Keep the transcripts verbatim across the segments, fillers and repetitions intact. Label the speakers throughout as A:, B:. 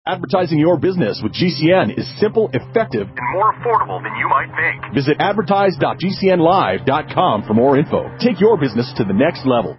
A: Advertising your business with G C N is simple, effective, and more affordable than you might think. Visit advertise dot g c n live dot com for more info. Take your business to the next level.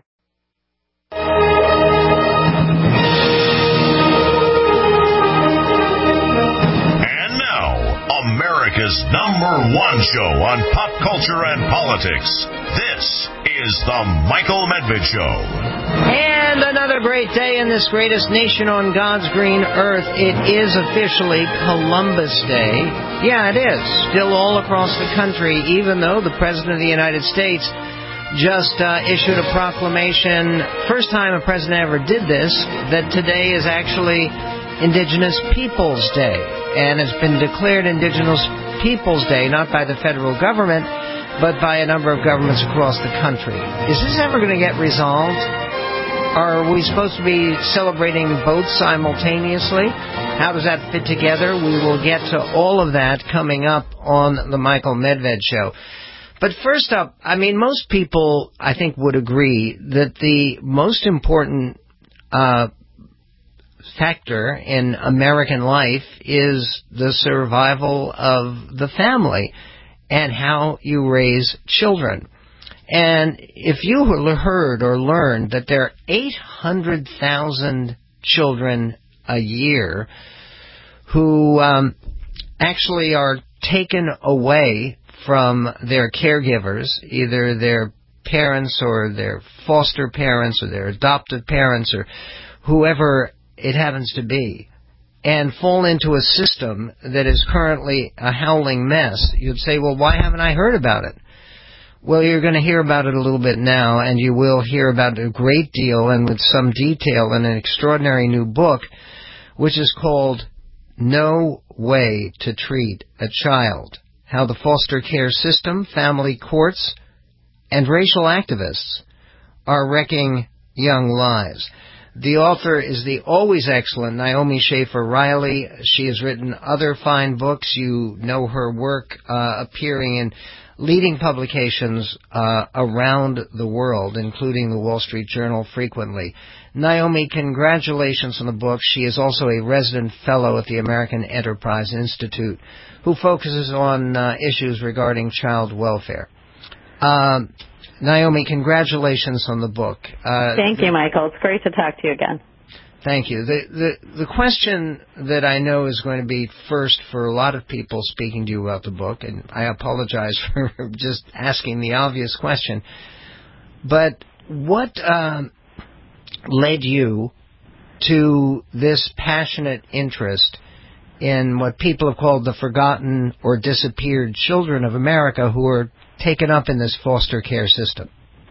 B: And now, America's number one show on pop culture and politics. This is The Michael Medved Show.
C: And another great day in this greatest nation on God's green earth. It is officially Columbus Day. Yeah, it is. Still all across the country, even though the President of the United States just uh, issued a proclamation, first time a president ever did this, that today is actually Indigenous Peoples Day. And it's been declared Indigenous Peoples Day, not by the federal government, but by a number of governments across the country. Is this ever going to get resolved? Are we supposed to be celebrating both simultaneously? How does that fit together? We will get to all of that coming up on the Michael Medved Show. But first up, I mean, most people, I think, would agree that the most important uh, factor in American life is the survival of the family and how you raise children. And if you heard or learned that there are eight hundred thousand children a year who um, actually are taken away from their caregivers, either their parents or their foster parents or their adoptive parents or whoever it happens to be, and fall into a system that is currently a howling mess, you'd say, well, why haven't I heard about it? Well, you're going to hear about it a little bit now, and you will hear about it a great deal and with some detail in an extraordinary new book, which is called No Way to Treat a Child: How the Foster Care System, Family Courts, and Racial Activists Are Wrecking Young Lives. The author is the always excellent Naomi Schaefer Riley. She has written other fine books. You know her work uh, appearing in leading publications uh, around the world, including the Wall Street Journal frequently. Naomi, congratulations on the book. She is also a resident fellow at the American Enterprise Institute, who focuses on uh, issues regarding child welfare. Um, Naomi, congratulations on the book.
D: Uh, Thank you, Michael. It's great to talk to you again.
C: Thank you. The, the the question that I know is going to be first for a lot of people speaking to you about the book, and I apologize for just asking the obvious question, but what um, led you to this passionate interest in what people have called the forgotten or disappeared children of America who are taken up in this foster care system?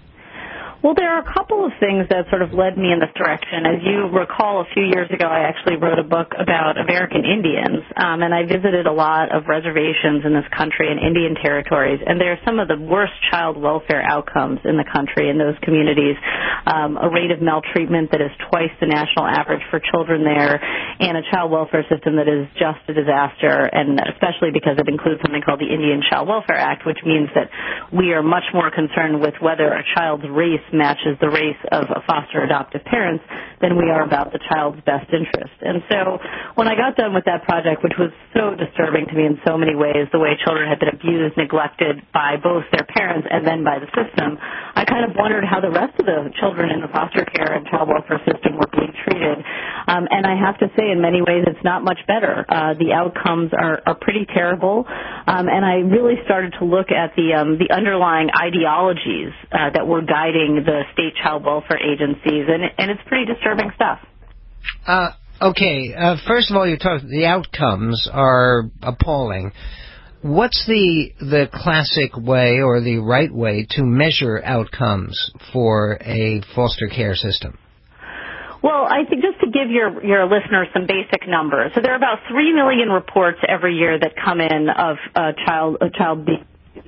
D: Well, there are a couple of things that sort of led me in this direction. As you recall, a few years ago, I actually wrote a book about American Indians, um, and I visited a lot of reservations in this country and Indian territories, and there are some of the worst child welfare outcomes in the country in those communities, um, a rate of maltreatment that is twice the national average for children there, and a child welfare system that is just a disaster, and especially because it includes something called the Indian Child Welfare Act, which means that we are much more concerned with whether a child's race matches the race of a foster adoptive parents than we are about the child's best interest. And so when I got done with that project, which was so disturbing to me in so many ways, the way children had been abused, neglected by both their parents and then by the system, I kind of wondered how the rest of the children in the foster care and child welfare system were being treated. Um, and I have to say, in many ways, it's not much better. Uh, the outcomes are, are pretty terrible. Um, and I really started to look at the, um, the underlying ideologies uh, that were guiding the state child welfare agencies, and, it, and it's pretty disturbing stuff.
C: Uh, okay, uh, first of all, you talked, the outcomes are appalling. What's the the classic way or the right way to measure outcomes for a foster care system?
D: Well, I think just to give your, your listeners some basic numbers. So there are about three million reports every year that come in of uh, child, a child being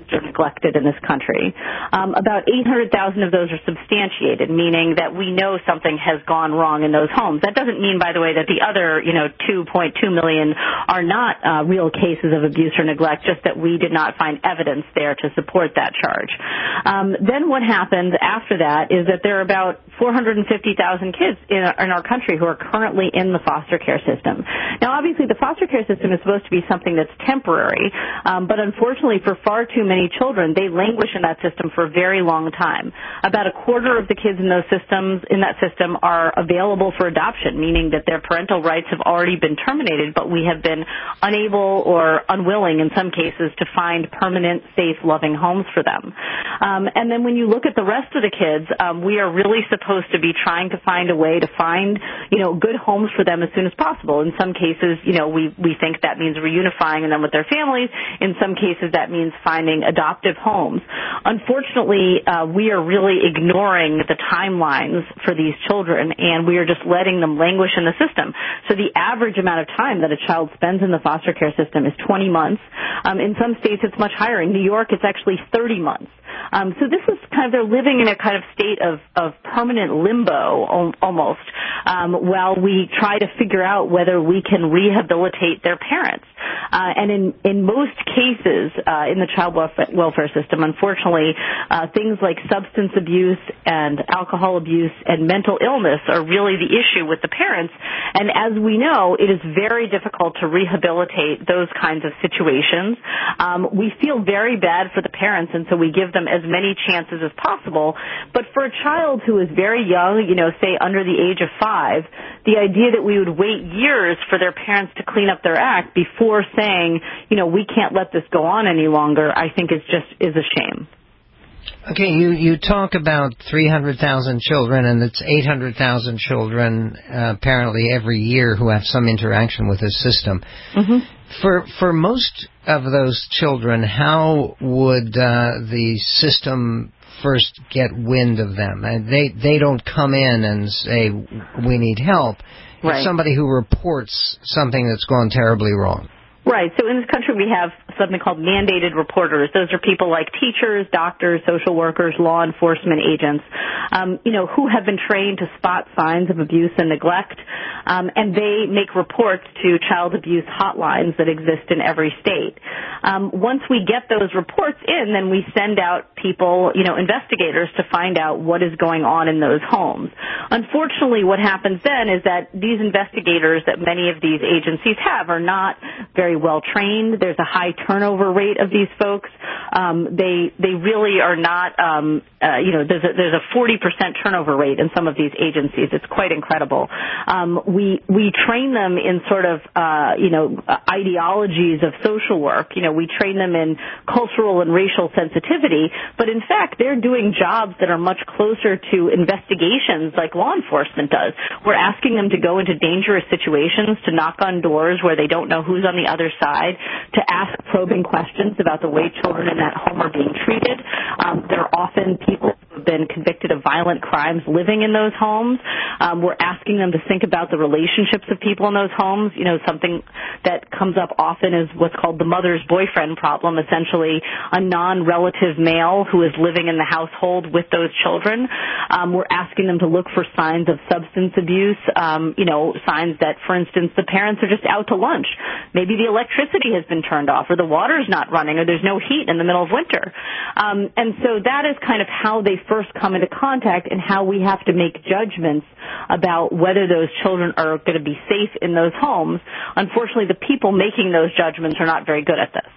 D: abused or neglected in this country. Um, about eight hundred thousand of those are substantiated, meaning that we know something has gone wrong in those homes. That doesn't mean, by the way, that the other, you know, two point two million are not uh, real cases of abuse or neglect, just that we did not find evidence there to support that charge. Um, then what happens after that is that there are about four hundred fifty thousand kids in our, in our country who are currently in the foster care system. Now, obviously, the foster care system is supposed to be something that's temporary, um, but unfortunately, for far too many children, they languish in that system for a very long time. About a quarter of the kids in those systems, in that system, are available for adoption, meaning that their parental rights have already been terminated, but we have been unable or unwilling, in some cases, to find permanent, safe, loving homes for them. Um, and then when you look at the rest of the kids, um, we are really supposed to be trying to find a way to find, you know, good homes for them as soon as possible. In some cases, you know, we, we think that means reunifying them with their families. In some cases, that means finding adoptive homes. Unfortunately, uh, we are really ignoring the timelines for these children, and we are just letting them languish in the system. So the average amount of time that a child spends in the foster care system is twenty months. Um, in some states, it's much higher. In New York, it's actually thirty months. Um, so this is kind of, they're living in a kind of state of, of permanent limbo almost, um, while we try to figure out whether we can rehabilitate their parents. Uh, and in, in most cases, uh, in the child welfare system, unfortunately, uh, things like substance abuse and alcohol abuse and mental illness are really the issue with the parents. And as we know, it is very difficult to rehabilitate those kinds of situations. Um, we feel very bad for the parents, and so we give them as many chances as possible. But for a child who is very young, you know, say under the age of five, the idea that we would wait years for their parents to clean up their act before saying, you know, we can't let this go on any longer, I think is just is a shame.
C: Okay, you, you talk about three hundred thousand children, and it's eight hundred thousand children uh, apparently every year who have some interaction with this system. Mm-hmm. For for most of those children, how would uh, the system first get wind of them? And they they don't come in and say, we need help.
D: Right.
C: It's somebody who reports something that's gone terribly wrong.
D: Right. So in this country, we have something called mandated reporters. Those are people like teachers, doctors, social workers, law enforcement agents, um, you know, who have been trained to spot signs of abuse and neglect, um, and they make reports to child abuse hotlines that exist in every state. Um, once we get those reports in, then we send out people, you know, investigators to find out what is going on in those homes. Unfortunately, what happens then is that these investigators that many of these agencies have are not very well trained. There's a high turnover rate of these folks. Um, they they really are not. Um, uh, you know, there's a, there's a forty percent turnover rate in some of these agencies. It's quite incredible. Um, we we train them in sort of uh, you know ideologies of social work. You know, we train them in cultural and racial sensitivity, but in fact, they're doing jobs that are much closer to investigations like law enforcement does. We're asking them to go into dangerous situations, to knock on doors where they don't know who's on the other side, to ask probing questions about the way children in that home are being treated. Um, there are often people who have been convicted of violent crimes living in those homes. Um, we're asking them to think about the relationships of people in those homes. You know, something that comes up often is what's called the mother's boyfriend problem, essentially a non-relative male who is living in the household with those children. Um, we're asking them to look for signs of substance abuse, um, you know, signs that, for instance, the parents are just out to lunch. Maybe the electricity has been turned off, or the water's not running, or there's no heat in the middle of winter. Um, and so that is kind of how they first come into contact, and how we have to make judgments about whether those children are going to be safe in those homes. Unfortunately, the people making those judgments are not very good at this.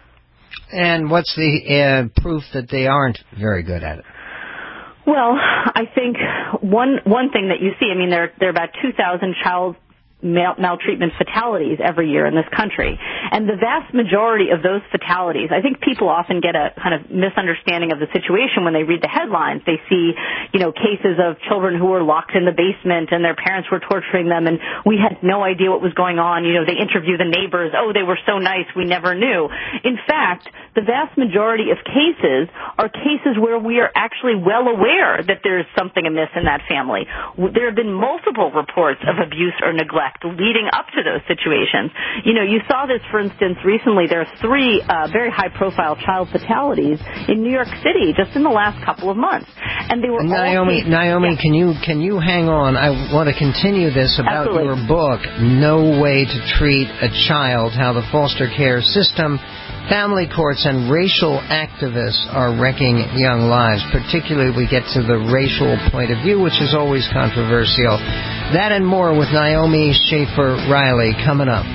C: And what's the uh, proof that they aren't very good at it?
D: Well, I think one one thing that you see, I mean, there, there are about two thousand child Mal- maltreatment fatalities every year in this country. And the vast majority of those fatalities, I think people often get a kind of misunderstanding of the situation when they read the headlines. They see, you know, cases of children who were locked in the basement and their parents were torturing them, and we had no idea what was going on. You know, they interview the neighbors. Oh, they were so nice, we never knew. In fact, the vast majority of cases are cases where we are actually well aware that there is something amiss in that family. There have been multiple reports of abuse or neglect kept leading up to those situations. You know, you saw this, for instance, recently. There are three uh, very high-profile child fatalities in New York City just in the last couple of months, and they were
C: Naomi.
D: all
C: Naomi,
D: yeah.
C: can you can you hang on? I want to continue this about
D: Absolutely.
C: your book, No Way to Treat a Child: How the Foster Care System, Family Courts, and Racial Activists Are Wrecking Young Lives. Particularly, we get to the racial point of view, which is always controversial. That and more with Naomi Schaefer Riley coming up.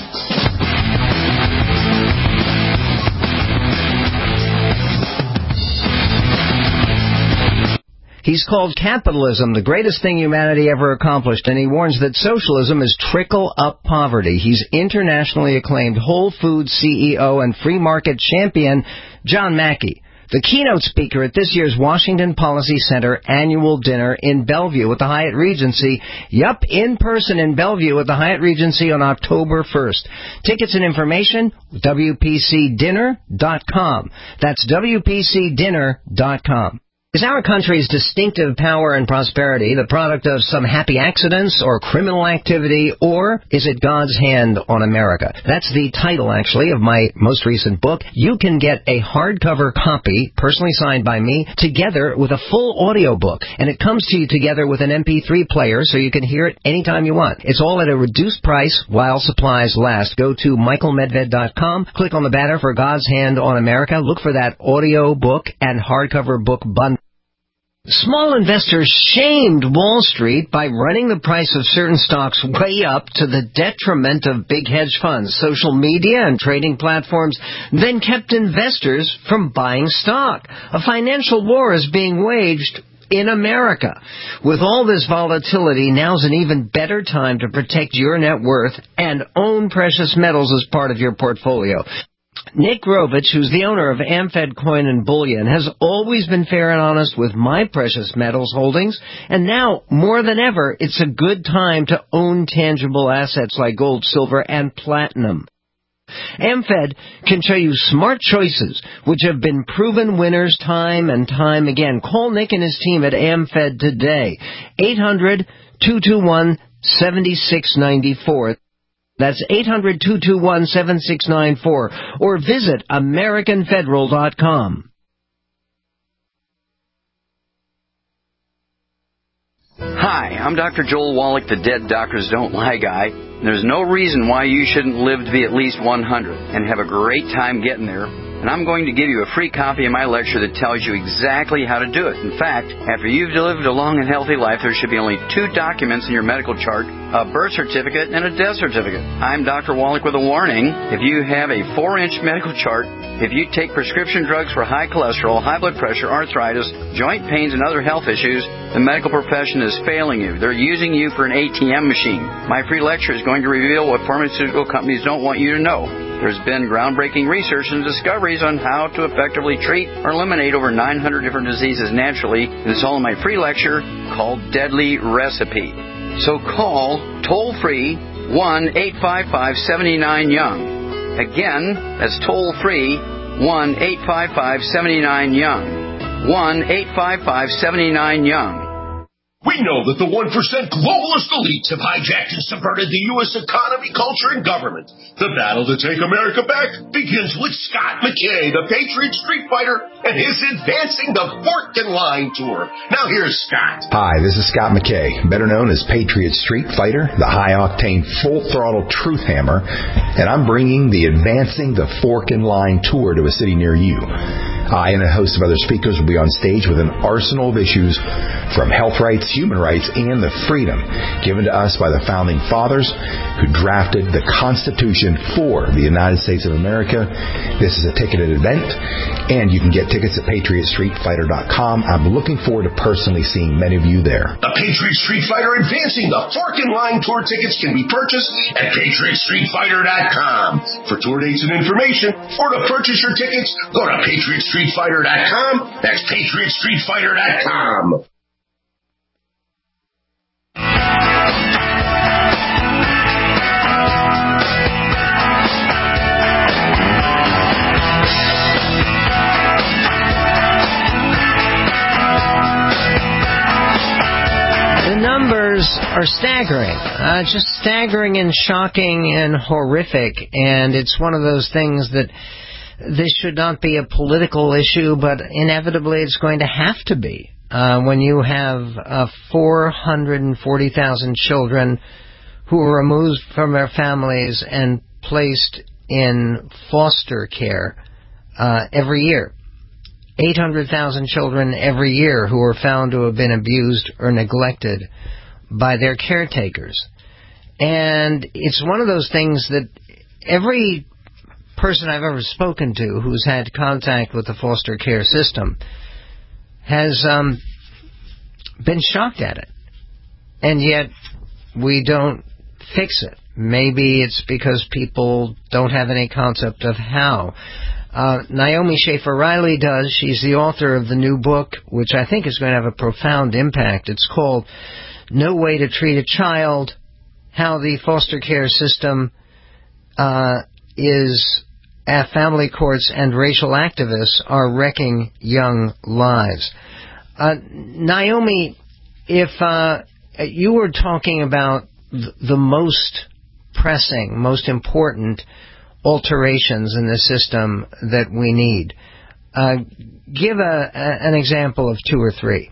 C: He's called capitalism the greatest thing humanity ever accomplished, and he warns that socialism is trickle-up poverty. He's internationally acclaimed Whole Foods C E O and free market champion John Mackey, the keynote speaker at this year's Washington Policy Center annual dinner in Bellevue at the Hyatt Regency. Yup, in person in Bellevue at the Hyatt Regency on October first. Tickets and information, W P C dinner dot com. That's W P C dinner dot com. Is our country's distinctive power and prosperity the product of some happy accidents or criminal activity, or is it God's hand on America? That's the title, actually, of my most recent book. You can get a hardcover copy, personally signed by me, together with a full audio book, and it comes to you together with an M P three player so you can hear it anytime you want. It's all at a reduced price while supplies last. Go to michael medved dot com, click on the banner for God's Hand on America, look for that audio book and hardcover book bundle. Small investors shamed Wall Street by running the price of certain stocks way up to the detriment of big hedge funds. Social media and trading platforms then kept investors from buying stock. A financial war is being waged in America. With all this volatility, now's an even better time to protect your net worth and own precious metals as part of your portfolio. Nick Rovich, who's the owner of Amfed Coin and Bullion, has always been fair and honest with my precious metals holdings, and now, more than ever, it's a good time to own tangible assets like gold, silver, and platinum. Amfed can show you smart choices, which have been proven winners time and time again. Call Nick and his team at Amfed today, eight hundred, two two one, seven six nine four. That's eight hundred, two two one, seven six nine four, or visit american federal dot com.
E: Hi, I'm Doctor Joel Wallach, the Dead Doctors Don't Lie guy. There's no reason why you shouldn't live to be at least one hundred and have a great time getting there. And I'm going to give you a free copy of my lecture that tells you exactly how to do it. In fact, after you've lived a long and healthy life, there should be only two documents in your medical chart, a birth certificate and a death certificate. I'm Doctor Wallach with a warning. If you have a four-inch medical chart, if you take prescription drugs for high cholesterol, high blood pressure, arthritis, joint pains, and other health issues, the medical profession is failing you. They're using you for an A T M machine. My free lecture is going to reveal what pharmaceutical companies don't want you to know. There's been groundbreaking research and discoveries on how to effectively treat or eliminate over nine hundred different diseases naturally. It's all in my free lecture called Deadly Recipe. So call toll-free one eight five five, seven nine, young. Again, that's toll-free one eight five five, seven nine, young. one eight five five, seven nine, young.
B: We know that the one percent globalist elites have hijacked and subverted the U S economy, culture, and government. The battle to take America back begins with Scott McKay, the Patriot Street Fighter, and his Advancing the Fork and Line Tour. Now here's Scott.
F: Hi, this is Scott McKay, better known as Patriot Street Fighter, the high-octane, full-throttle truth hammer, and I'm bringing the Advancing the Fork and Line Tour to a city near you. I and a host of other speakers will be on stage with an arsenal of issues from health rights, human rights, and the freedom given to us by the Founding Fathers who drafted the Constitution for the United States of America. This is a ticketed event, and you can get tickets at patriot street fighter dot com. I'm looking forward to personally seeing many of you there.
B: The Patriot Street Fighter Advancing the Fork and Line Tour tickets can be purchased at patriot street fighter dot com. For tour dates and information, or to purchase your tickets, go to patriot street fighter dot com. That's patriot street fighter dot com.
C: The numbers are staggering, uh, just staggering and shocking and horrific. And it's one of those things that this should not be a political issue, but inevitably it's going to have to be. Uh, when you have uh, four hundred forty thousand children who are removed from their families and placed in foster care uh, every year. eight hundred thousand children every year who are found to have been abused or neglected by their caretakers. And it's one of those things that every person I've ever spoken to who's had contact with the foster care system has um, been shocked at it. And yet we don't fix it. Maybe it's because people don't have any concept of how. Uh, Naomi Schaefer Riley does. She's the author of the new book, which I think is going to have a profound impact. It's called No Way to Treat a Child, How the Foster Care System uh, is, uh, Family Courts and Racial Activists are Wrecking Young Lives. Uh, Naomi, if uh, you were talking about th- the most pressing, most important alterations in the system that we need, uh, give a, a, an example of two or three.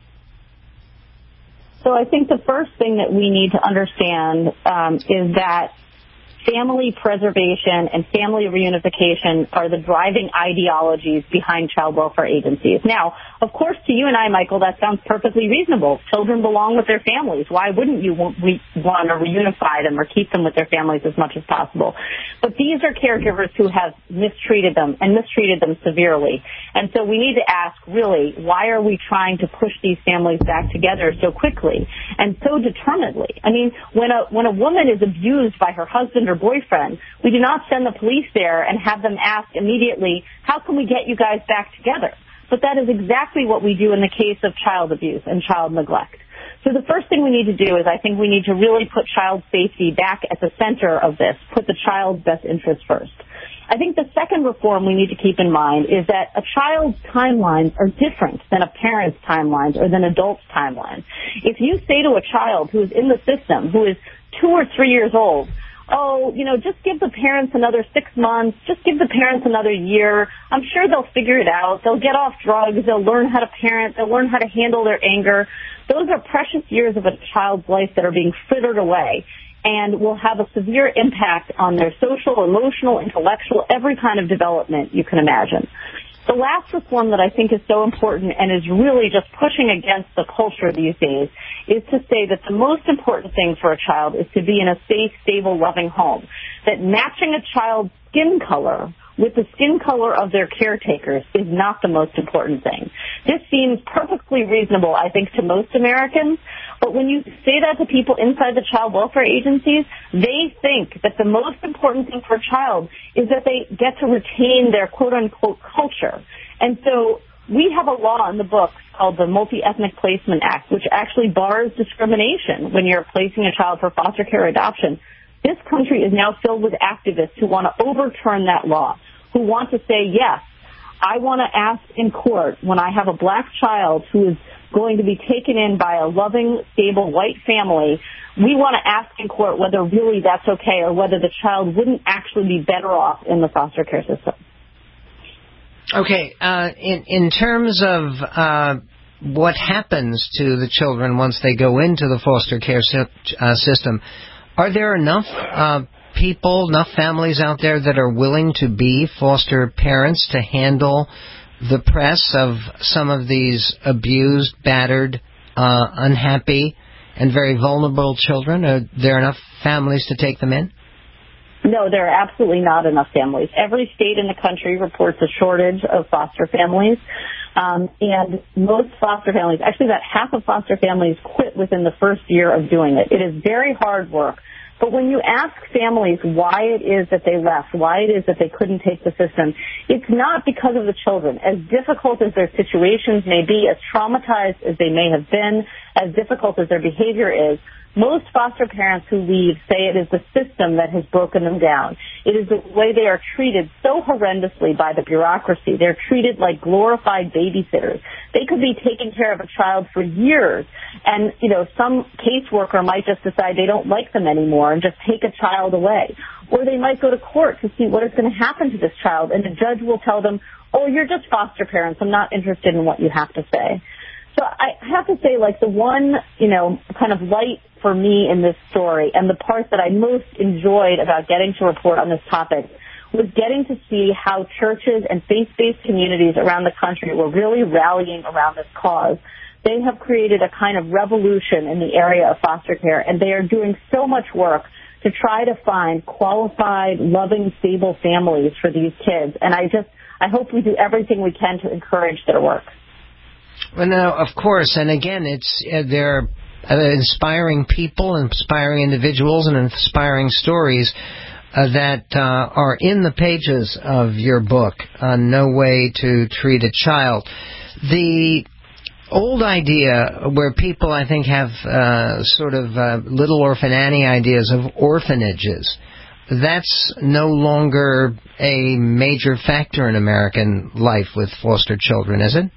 D: So I think the first thing that we need to understand um, is that family preservation and family reunification are the driving ideologies behind child welfare agencies. Now, of course, to you and I, Michael, that sounds perfectly reasonable. Children belong with their families. Why wouldn't you want to reunify them or keep them with their families as much as possible? But these are caregivers who have mistreated them and mistreated them severely. And so we need to ask, really, why are we trying to push these families back together so quickly and so determinedly? I mean, when a when a woman is abused by her husband or boyfriend, we do not send the police there and have them ask immediately, how can we get you guys back together? But that is exactly what we do in the case of child abuse and child neglect. So the first thing we need to do is I think we need to really put child safety back at the center of this, put the child's best interest first. I think the second reform we need to keep in mind is that a child's timelines are different than a parent's timelines or than adults' timelines. If you say to a child who is in the system, who is two or three years old, oh, you know, just give the parents another six months, just give the parents another year, I'm sure they'll figure it out, they'll get off drugs, they'll learn how to parent, they'll learn how to handle their anger. Those are precious years of a child's life that are being frittered away and will have a severe impact on their social, emotional, intellectual, every kind of development you can imagine. The last reform that I think is so important and is really just pushing against the culture these days is to say that the most important thing for a child is to be in a safe, stable, loving home. That matching a child's skin color with the skin color of their caretakers is not the most important thing. This seems perfectly reasonable, I think, to most Americans, but when you say that to people inside the child welfare agencies, they think that the most important thing for a child is that they get to retain their quote-unquote culture. And so we have a law in the books called the Multi-Ethnic Placement Act, which actually bars discrimination when you're placing a child for foster care or adoption. This country is now filled with activists who want to overturn that law, who want to say, yes, I want to ask in court when I have a black child who is going to be taken in by a loving, stable white family, we want to ask in court whether really that's okay or whether the child wouldn't actually be better off in the foster care system.
C: Okay, uh, in, in terms of uh, what happens to the children once they go into the foster care si- uh, system, are there enough uh, people, enough families out there that are willing to be foster parents to handle the press of some of these abused, battered, uh, unhappy, and very vulnerable children? Are there enough families to take them in?
D: No, there are absolutely not enough families. Every state in the country reports a shortage of foster families. Um, and most foster families, actually about half of foster families quit within the first year of doing it. It is very hard work. But when you ask families why it is that they left, why it is that they couldn't take the system, it's not because of the children. As difficult as their situations may be, as traumatized as they may have been, as difficult as their behavior is, most foster parents who leave say it is the system that has broken them down. It is the way they are treated so horrendously by the bureaucracy. They're treated like glorified babysitters. They could be taking care of a child for years, and, you know, some caseworker might just decide they don't like them anymore and just take a child away. Or they might go to court to see what is going to happen to this child, and the judge will tell them, oh, you're just foster parents. I'm not interested in what you have to say. So I have to say, like, the one, you know, kind of light for me in this story, and the part that I most enjoyed about getting to report on this topic, was getting to see how churches and faith-based communities around the country were really rallying around this cause. They have created a kind of revolution in the area of foster care, and they are doing so much work to try to find qualified, loving, stable families for these kids. And I just, I hope we do everything we can to encourage their work.
C: Well, now, of course, and again, it's uh, they're uh, inspiring people, inspiring individuals, and inspiring stories uh, that uh, are in the pages of your book, uh, No Way to Treat a Child. The old idea where people, I think, have uh, sort of uh, Little Orphan Annie ideas of orphanages, that's no longer a major factor in American life with foster children, is it?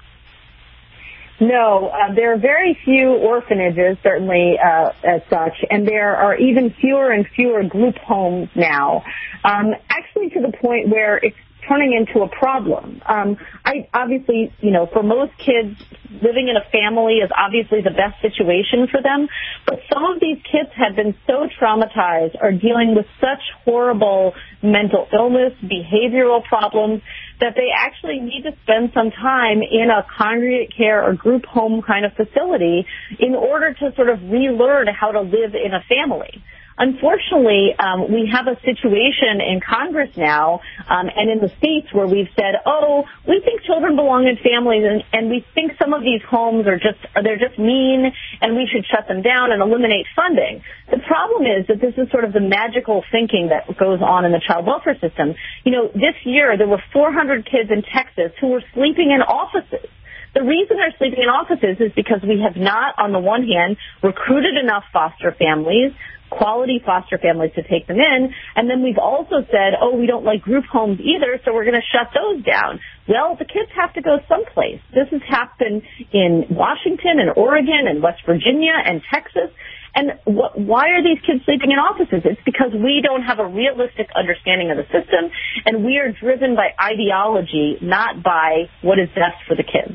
D: No, uh, there are very few orphanages, certainly uh, as such, and there are even fewer and fewer group homes now, um, actually to the point where it's turning into a problem. Um, I obviously, you know, for most kids, living in a family is obviously the best situation for them, but some of these kids have been so traumatized, are dealing with such horrible mental illness, behavioral problems, that they actually need to spend some time in a congregate care or group home kind of facility in order to sort of relearn how to live in a family. Unfortunately, um, we have a situation in Congress now um, and in the states where we've said, oh, we think children belong in families, and, and we think some of these homes are just, are they're just mean, and we should shut them down and eliminate funding. The problem is that this is sort of the magical thinking that goes on in the child welfare system. You know, this year there were four hundred kids in Texas who were sleeping in offices. The reason they're sleeping in offices is because we have not, on the one hand, recruited enough foster families, quality foster families to take them in, and then we've also said, oh, we don't like group homes either, so we're going to shut those down. Well, the kids have to go someplace. This has happened in Washington and Oregon and West Virginia and Texas. And wh- why are these kids sleeping in offices? It's because we don't have a realistic understanding of the system, and we are driven by ideology, not by what is best for the kids.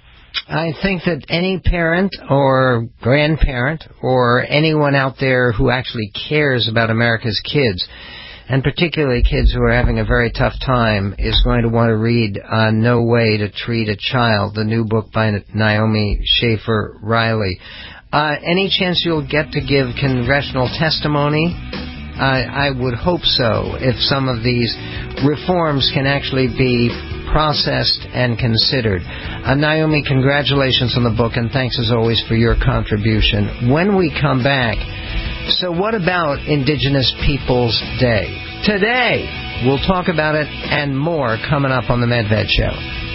C: I think that any parent or grandparent or anyone out there who actually cares about America's kids, and particularly kids who are having a very tough time, is going to want to read uh, No Way to Treat a Child, the new book by Naomi Schaefer Riley. Uh, any chance you'll get to give congressional testimony? I, I would hope so, if some of these reforms can actually be processed and considered. Uh, Naomi, congratulations on the book, and thanks as always for your contribution. When we come back, so what about Indigenous Peoples Day? Today, we'll talk about it and more coming up on the Medved Show.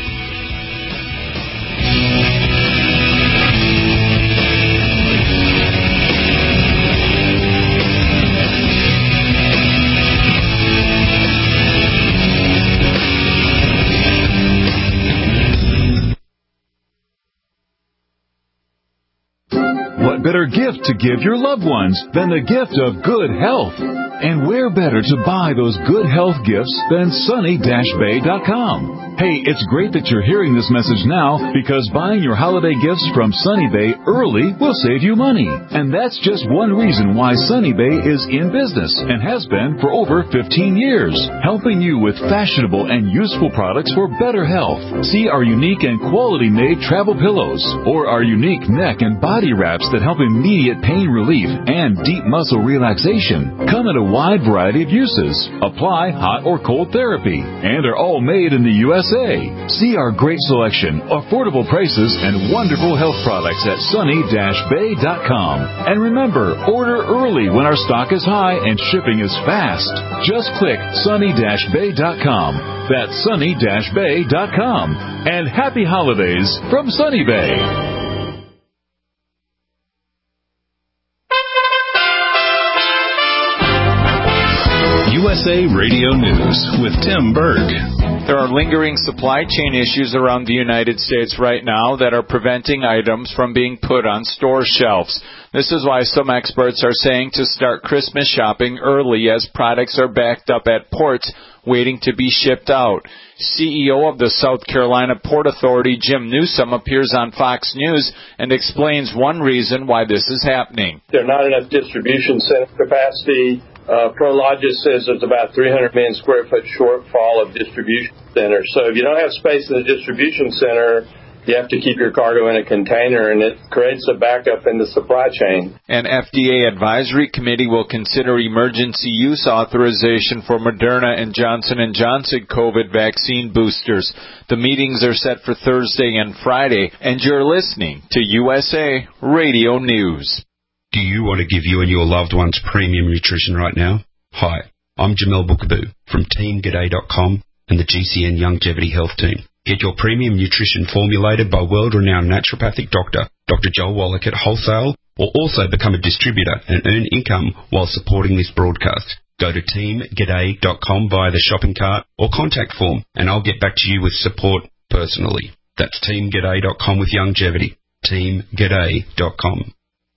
G: What better gift to give your loved ones than the gift of good health? And where better to buy those good health gifts than sunny dash bay dot com? Hey, it's great that you're hearing this message now, because buying your holiday gifts from Sunny Bay early will save you money. And that's just one reason why Sunny Bay is in business and has been for over fifteen years, helping you with fashionable and useful products for better health. See our unique and quality-made travel pillows, or our unique neck and body wraps that help immediate pain relief and deep muscle relaxation. Come in a wide variety of uses. Apply hot or cold therapy, and are all made in the U S A. See our great selection, affordable prices, and wonderful health products at sunny dash bay dot com. And remember, order early when our stock is high and shipping is fast. Just click sunny dash bay dot com. That's sunny dash bay dot com. And happy holidays from Sunny Bay. U S A Radio News with Tim Berg.
H: There are lingering supply chain issues around the United States right now that are preventing items from being put on store shelves. This is why some experts are saying to start Christmas shopping early as products are backed up at ports waiting to be shipped out. C E O of the South Carolina Port Authority, Jim Newsom, appears on Fox News and explains one reason why this is happening.
I: There's not enough distribution center capacity. Uh, Prologis says there's about three hundred million square foot shortfall of distribution centers. So if you don't have space in the distribution center, you have to keep your cargo in a container, and it creates a backup in the supply chain.
H: An F D A advisory committee will consider emergency use authorization for Moderna and Johnson and Johnson COVID vaccine boosters. The meetings are set for Thursday and Friday, and you're listening to U S A Radio News.
J: Do you want to give you and your loved ones premium nutrition right now? Hi, I'm Jamel Bookaboo from Team G'day dot com and the G C N Longevity Health Team. Get your premium nutrition formulated by world-renowned naturopathic doctor, Doctor Joel Wallach at wholesale, or also become a distributor and earn income while supporting this broadcast. Go to Team G'day dot com via the shopping cart or contact form, and I'll get back to you with support personally. That's Team G'day dot com with longevity. Team G'day dot com.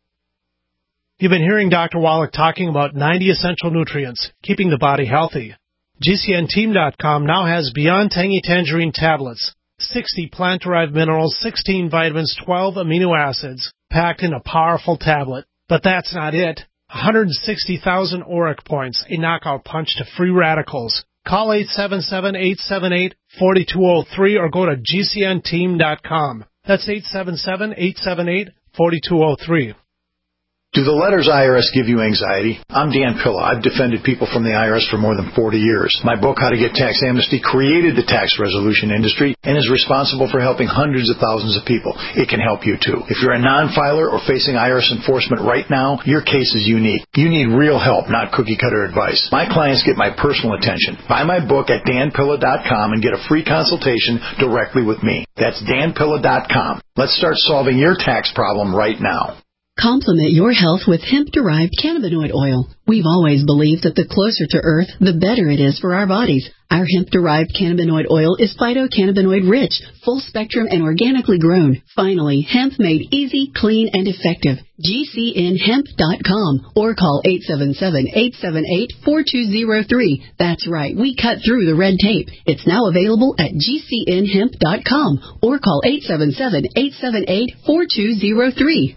K: You've been hearing Doctor Wallach talking about ninety essential nutrients, keeping the body healthy. G C N team dot com now has Beyond Tangy Tangerine tablets, sixty plant-derived minerals, sixteen vitamins, twelve amino acids, packed in a powerful tablet. But that's not it. one hundred sixty thousand auric points, a knockout punch to free radicals. Call eight seven seven, eight seven eight, four two zero three or go to G C N team dot com. That's eight seven seven, eight seven eight, four two zero three.
L: Do the letters I R S give you anxiety? I'm Dan Pilla. I've defended people from the I R S for more than forty years. My book, How to Get Tax Amnesty, created the tax resolution industry and is responsible for helping hundreds of thousands of people. It can help you, too. If you're a non-filer or facing I R S enforcement right now, your case is unique. You need real help, not cookie-cutter advice. My clients get my personal attention. Buy my book at Dan Pilla dot com and get a free consultation directly with me. That's Dan Pilla dot com. Let's start solving your tax problem right now.
M: Complement your health with hemp-derived cannabinoid oil. We've always believed that the closer to Earth, the better it is for our bodies. Our hemp-derived cannabinoid oil is phytocannabinoid-rich, full-spectrum, and organically grown. Finally, hemp made easy, clean, and effective. G C N hemp dot com or call eight seven seven, eight seven eight, four two zero three. That's right, we cut through the red tape. It's now available at G C N hemp dot com or call eight seven seven, eight seven eight, four two zero three.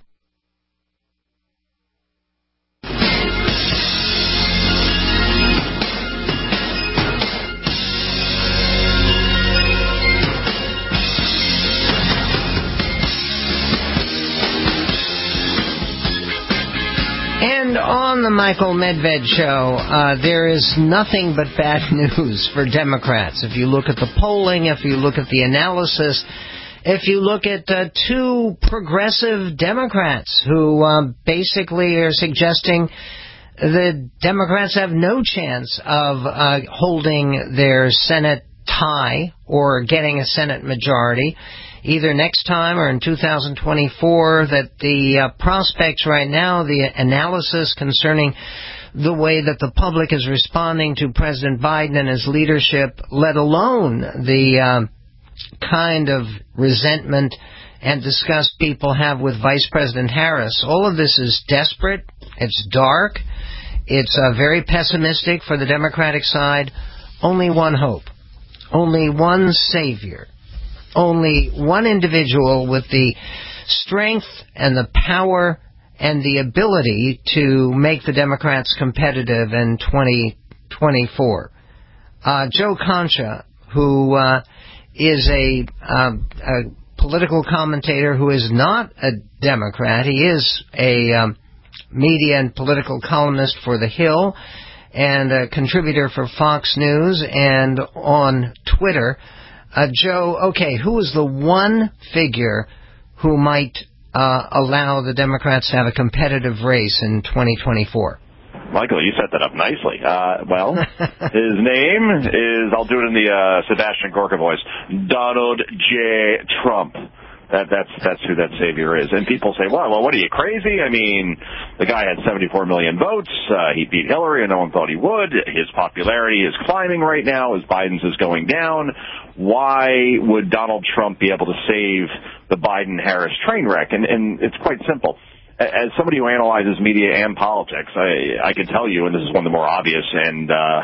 C: And on the Michael Medved Show, uh, there is nothing but bad news for Democrats. If you look at the polling, if you look at the analysis, if you look at uh, two progressive Democrats who um, basically are suggesting the Democrats have no chance of uh, holding their Senate tie or getting a Senate majority, either next time or in two thousand twenty-four, that the uh, prospects right now, the analysis concerning the way that the public is responding to President Biden and his leadership, let alone the um, kind of resentment and disgust people have with Vice President Harris. All of this is desperate. It's dark. It's uh, very pessimistic for the Democratic side. Only one hope. Only one savior. Only one individual with the strength and the power and the ability to make the Democrats competitive in twenty twenty-four. Uh, Joe Concha, who uh, is a, um, a political commentator who is not a Democrat. He is a um, media and political columnist for The Hill and a contributor for Fox News and on Twitter. Uh, Joe, okay, who is the one figure who might uh, allow the Democrats to have a competitive race in twenty twenty-four?
N: Michael, you set that up nicely. Uh, well, his name is, I'll do it in the uh, Sebastian Gorka voice, Donald J. Trump. That, that's that's who that savior is. And people say, well, well, what are you, crazy? I mean, the guy had seventy-four million votes. Uh, he beat Hillary, and no one thought he would. His popularity is climbing right now as Biden's is going down. Why would Donald Trump be able to save the Biden-Harris train wreck? And, and it's quite simple. As somebody who analyzes media and politics, I, I can tell you, and this is one of the more obvious and uh,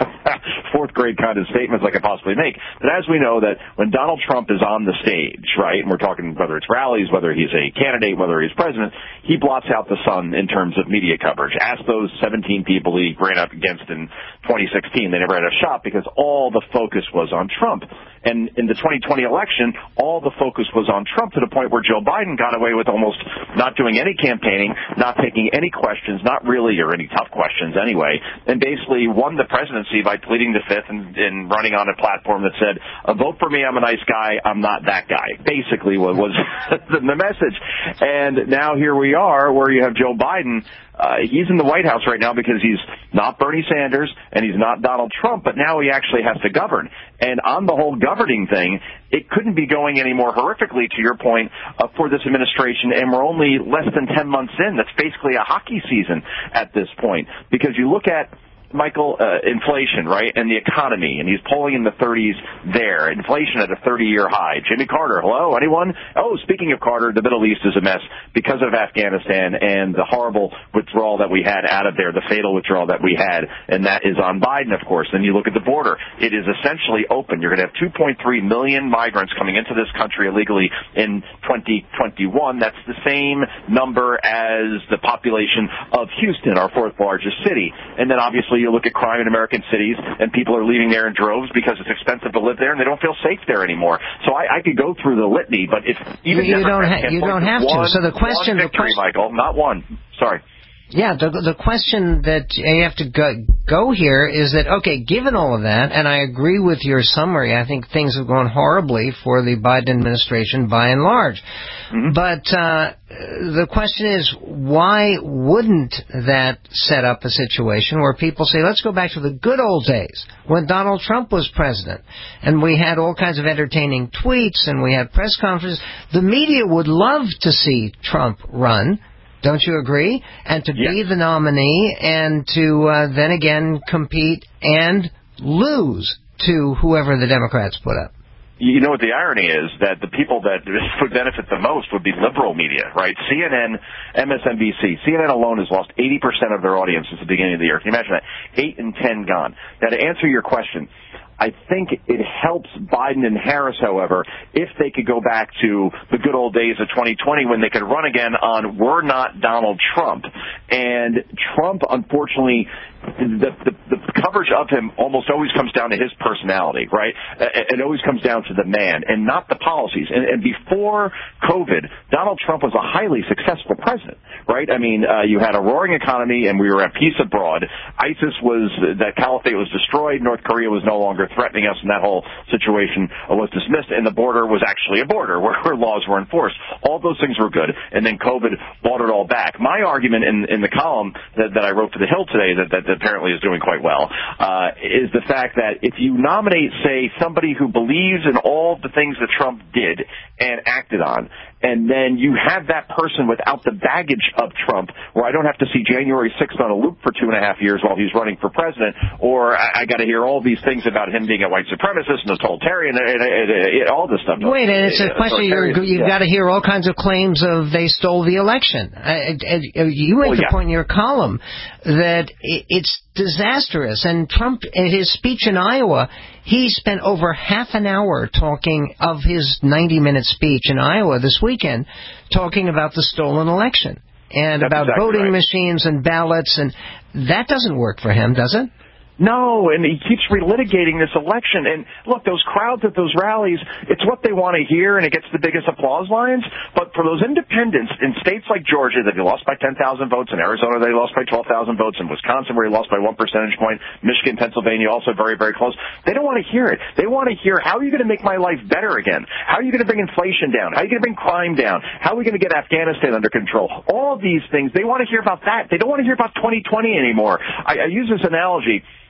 N: fourth grade kind of statements I could possibly make, that as we know that when Donald Trump is on the stage, right, and we're talking whether it's rallies, whether he's a candidate, whether he's president, he blots out the sun in terms of media coverage. Ask those seventeen people he ran up against in twenty sixteen. They never had a shot because all the focus was on Trump. And in the twenty twenty election, all the focus was on Trump to the point where Joe Biden got away with almost not doing any campaigning, not taking any questions, not really, or any tough questions anyway, and basically won the presidency by pleading the fifth and, and running on a platform that said, uh, vote for me, I'm a nice guy, I'm not that guy. Basically what was the message. And now here we are where you have Joe Biden. Uh, he's in the White House right now because he's not Bernie Sanders and he's not Donald Trump, but now he actually has to govern. And on the whole governing thing, it couldn't be going any more horrifically, to your point, uh, for this administration, and we're only less than ten months in. That's basically a hockey season at this point, because you look at Michael, uh, inflation, right, and the economy, and he's polling in the thirties there. Inflation at a thirty-year high. Jimmy Carter, hello, anyone? Oh, speaking of Carter, the Middle East is a mess because of Afghanistan and the horrible withdrawal that we had out of there, the fatal withdrawal that we had, and that is on Biden, of course. Then you look at the border. It is essentially open. You're going to have two point three million migrants coming into this country illegally in twenty twenty-one. That's the same number as the population of Houston, our fourth largest city. And then obviously you look at crime in American cities, and people are leaving there in droves because it's expensive to live there, and they don't feel safe there anymore. So I, I could go through the litany, but if even
C: you, you don't, ha- you don't have
N: one,
C: to. So the question,
N: one victory,
C: the question,
N: Michael, not one. Sorry.
C: Yeah, the, the question that you have to go, go here is that, okay, given all of that, and I agree with your summary, I think things have gone horribly for the Biden administration by and large. Mm-hmm. But uh, the question is, why wouldn't that set up a situation where people say, let's go back to the good old days when Donald Trump was president, and we had all kinds of entertaining tweets, and we had press conferences. The media would love to see Trump run. Don't you agree? And to yeah. be the nominee and to uh, then again compete and lose to whoever the Democrats put up.
N: You know what the irony is? That the people that would benefit the most would be liberal media, right? C N N, M S N B C. C N N alone has lost eighty percent of their audience since the beginning of the year. Can you imagine that? Eight and ten gone. Now, to answer your question, I think it helps Biden and Harris, however, if they could go back to the good old days of twenty twenty when they could run again on "We're not Donald Trump." And Trump, unfortunately, the, the, the coverage of him almost always comes down to his personality, right? It always comes down to the man and not the policies. And, and before COVID, Donald Trump was a highly successful president, right? I mean, uh, you had a roaring economy and we were at peace abroad. ISIS was, that caliphate was destroyed. North Korea was no longer threatening us, and that whole situation was dismissed, and the border was actually a border where, where laws were enforced. All those things were good, and then COVID brought it all back. My argument in, in the column that, that I wrote for The Hill today that, that, that apparently is doing quite well uh, is the fact that if you nominate, say, somebody who believes in all the things that Trump did and acted on, and then you have that person without the baggage of Trump, where I don't have to see January sixth on a loop for two and a half years while he's running for president, or I, I got to hear all these things about him being a white supremacist and a totalitarian, and, and, and, and all this stuff.
C: Wait, and it's a question, you're, you've yeah. got to hear all kinds of claims of they stole the election. I, I, you make well, the yeah. point in your column that it's disastrous, and Trump, in his speech in Iowa, he spent over half an hour talking of his ninety-minute speech in Iowa this weekend, talking about the stolen election and That's about exactly voting right. machines and ballots, and that doesn't work for him, does it?
N: No, and he keeps relitigating this election. And look, those crowds at those rallies, it's what they want to hear, and it gets the biggest applause lines. But for those independents in states like Georgia that he lost by ten thousand votes, in Arizona they lost by twelve thousand votes, in Wisconsin where he lost by one percentage point, Michigan, Pennsylvania also very, very close. They don't want to hear it. They want to hear, how are you going to make my life better again? How are you going to bring inflation down? How are you going to bring crime down? How are we going to get Afghanistan under control? All of these things, they want to hear about that. They don't want to hear about twenty twenty anymore. I, I use this analogy.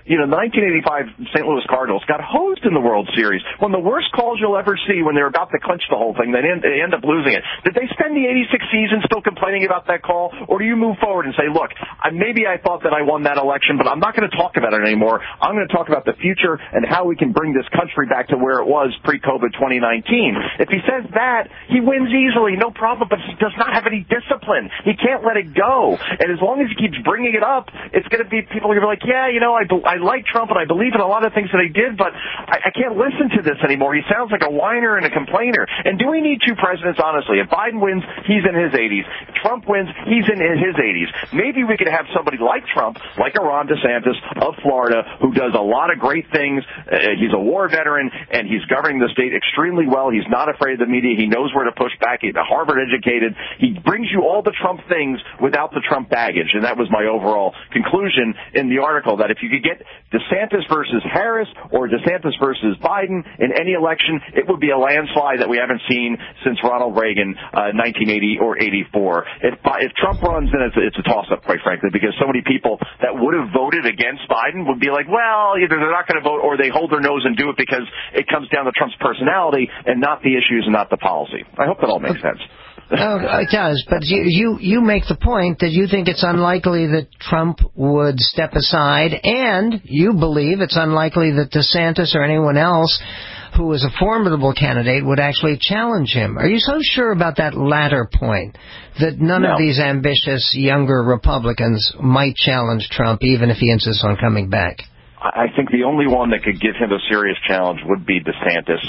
N: You know, the nineteen eighty-five Saint Louis Cardinals got hosed in the World Series. One of the worst calls you'll ever see when they're about to clinch the whole thing. They end, they end up losing it. Did they spend the eighty-six season still complaining about that call? Or do you move forward and say, look, I, maybe I thought that I won that election, but I'm not going to talk about it anymore. I'm going to talk about the future and how we can bring this country back to where it was pre-COVID twenty nineteen. If he says that, he wins easily, no problem, but he does not have any discipline. He can't let it go. And as long as he keeps bringing it up, it's going to be people are going to be like, yeah, you know, I, I like Trump and I believe in a lot of things that he did, but I, I can't listen to this anymore. He sounds like a whiner and a complainer. And do we need two presidents, honestly? If Biden wins, he's in his eighties. If Trump wins, he's in his eighties. Maybe we could have somebody like Trump, like a Ron DeSantis of Florida, who does a lot of great things. Uh, he's a war veteran, and he's governing the state extremely well. He's not afraid of the media. He knows where to push back. He's Harvard educated. He brings you all the Trump things without the Trump baggage. And that was my overall conclusion in the article, that if you could get DeSantis versus Harris or DeSantis versus Biden in any election, it would be a landslide that we haven't seen since Ronald Reagan, uh, nineteen eighty or eighty-four. If, if Trump runs, then it's, it's a toss-up, quite frankly, because so many people that would have voted against Biden would be like, well, either they're not going to vote or they hold their nose and do it because it comes down to Trump's personality and not the issues and not the policy. I hope that all makes sense.
C: Oh, it does, but you, you you make the point that you think it's unlikely that Trump would step aside, and you believe it's unlikely that DeSantis or anyone else who is a formidable candidate would actually challenge him. Are you so sure about that latter point, that none
N: no.
C: of these ambitious younger Republicans might challenge Trump even if he insists on coming back?
N: I think the only one that could give him a serious challenge would be DeSantis.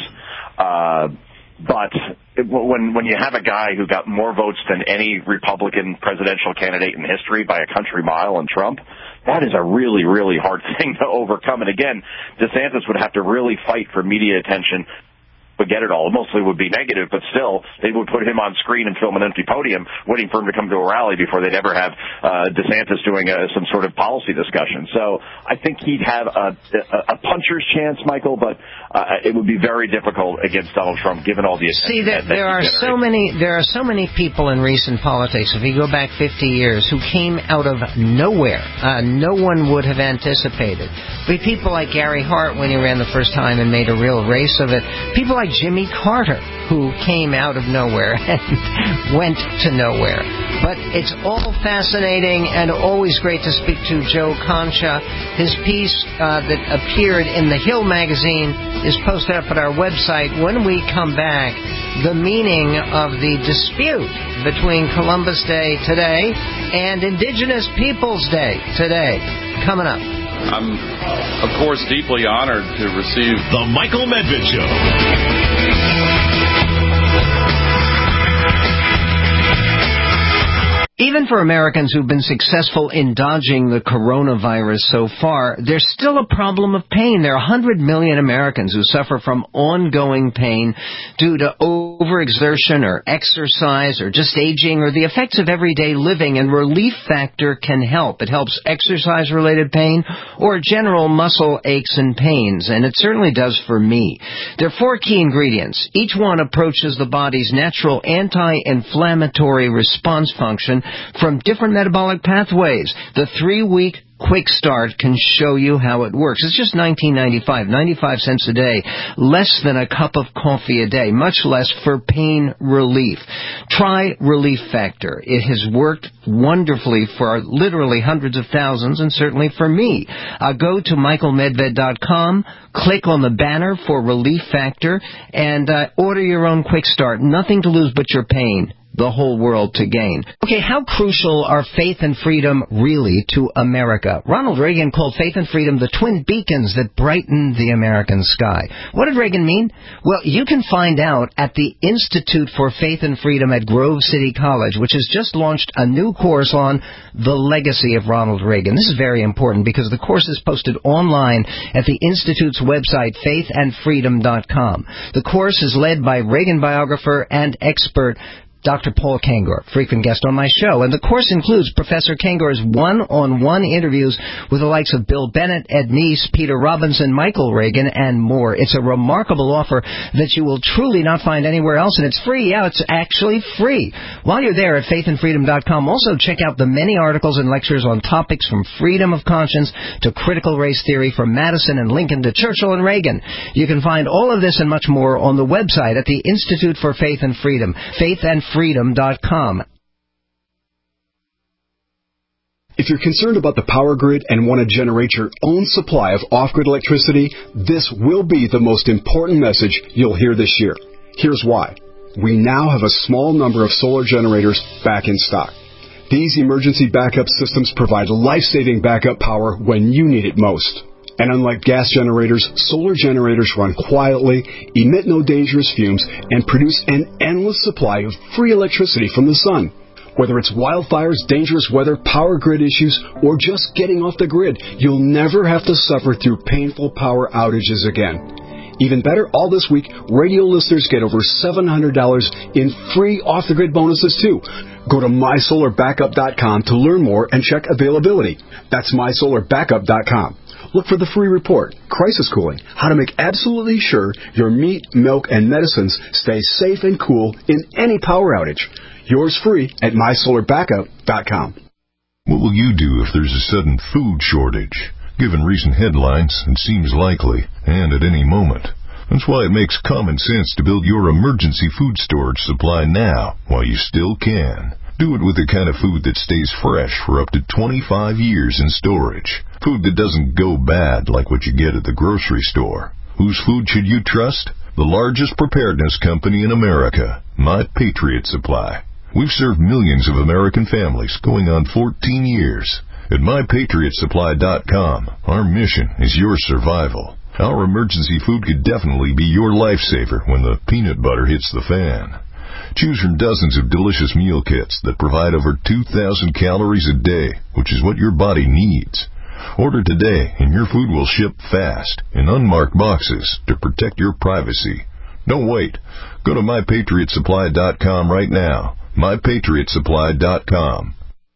N: Uh, but when when you have a guy who got more votes than any Republican presidential candidate in history by a country mile in Trump, that is a really, really hard thing to overcome. And again, DeSantis would have to really fight for media attention. Forget it all. Mostly would be negative, but still, they would put him on screen and film an empty podium, waiting for him to come to a rally before they'd ever have uh, DeSantis doing uh, some sort of policy discussion. So I think he'd have a, a, a puncher's chance, Michael, but uh, it would be very difficult against Donald Trump, given all the attention.
C: See, there,
N: that, that
C: there are so many. There are so many people in recent politics. If you go back fifty years, who came out of nowhere, uh, no one would have anticipated. But people like Gary Hart when he ran the first time and made a real race of it. People like Jimmy Carter, who came out of nowhere and went to nowhere. But it's all fascinating and always great to speak to Joe Concha. His piece uh, that appeared in the Hill magazine is posted up at our website. When we come back, the meaning of the dispute between Columbus Day today and Indigenous Peoples Day today. Coming up.
O: I'm, of course, deeply honored to receive
B: The Michael Medved Show.
C: Even for Americans who've been successful in dodging the coronavirus so far, there's still a problem of pain. There are one hundred million Americans who suffer from ongoing pain due to overexertion or exercise or just aging or the effects of everyday living, and Relief Factor can help. It helps exercise-related pain or general muscle aches and pains, and it certainly does for me. There are four key ingredients. Each one approaches the body's natural anti-inflammatory response function from different metabolic pathways. The three-week Quick Start can show you how it works. It's just nineteen ninety-five, ninety-five cents a day, less than a cup of coffee a day, much less for pain relief. Try Relief Factor. It has worked wonderfully for literally hundreds of thousands, and certainly for me. Uh, go to michael medved dot com, click on the banner for Relief Factor, and uh, order your own Quick Start. Nothing to lose but your pain. The whole world to gain. Okay, how crucial are faith and freedom really to America? Ronald Reagan called faith and freedom the twin beacons that brighten the American sky. What did Reagan mean? Well, you can find out at the Institute for Faith and Freedom at Grove City College, which has just launched a new course on the legacy of Ronald Reagan. This is very important because the course is posted online at the Institute's website, faith and freedom dot com. The course is led by Reagan biographer and expert
P: Doctor Paul Kengor, frequent guest on my show, and the course includes Professor Kengor's one-on-one interviews with the likes of Bill Bennett, Ed Neese, Peter Robinson, Michael Reagan, and more. It's a remarkable offer that you will truly not find anywhere else, and it's free. Yeah, it's actually free. While you're there at faith and freedom dot com, also check out the many articles and lectures on topics from freedom of conscience to critical race theory, from Madison and Lincoln to Churchill and Reagan. You can find all of this and much more on the website at the Institute for Faith and Freedom, faith and freedom dot com.
Q: If you're concerned about the power grid and want to generate your own supply of off-grid electricity, this will be the most important message you'll hear this year. Here's why. We now have a small number of solar generators back in stock. These emergency backup systems provide life-saving backup power when you need it most. And unlike gas generators, solar generators run quietly, emit no dangerous fumes, and produce an endless supply of free electricity from the sun. Whether it's wildfires, dangerous weather, power grid issues, or just getting off the grid, you'll never have to suffer through painful power outages again. Even better, all this week, radio listeners get over seven hundred dollars in free off-the-grid bonuses, too. Go to my solar backup dot com to learn more and check availability. That's my solar backup dot com. Look for the free report, Crisis Cooling, how to make absolutely sure your meat, milk, and medicines stay safe and cool in any power outage. Yours free at my solar backup dot com.
R: What will you do if there's a sudden food shortage? Given recent headlines, it seems likely, and at any moment. That's why it makes common sense to build your emergency food storage supply now, while you still can. Do it with the kind of food that stays fresh for up to twenty-five years in storage. Food that doesn't go bad like what you get at the grocery store. Whose food should you trust? The largest preparedness company in America, My Patriot Supply. We've served millions of American families going on fourteen years. At my patriot supply dot com, our mission is your survival. Our emergency food could definitely be your lifesaver when the peanut butter hits the fan. Choose from dozens of delicious meal kits that provide over two thousand calories a day, which is what your body needs. Order today and your food will ship fast in unmarked boxes to protect your privacy. Don't wait. Go to my patriot supply dot com right now. my patriot supply dot com.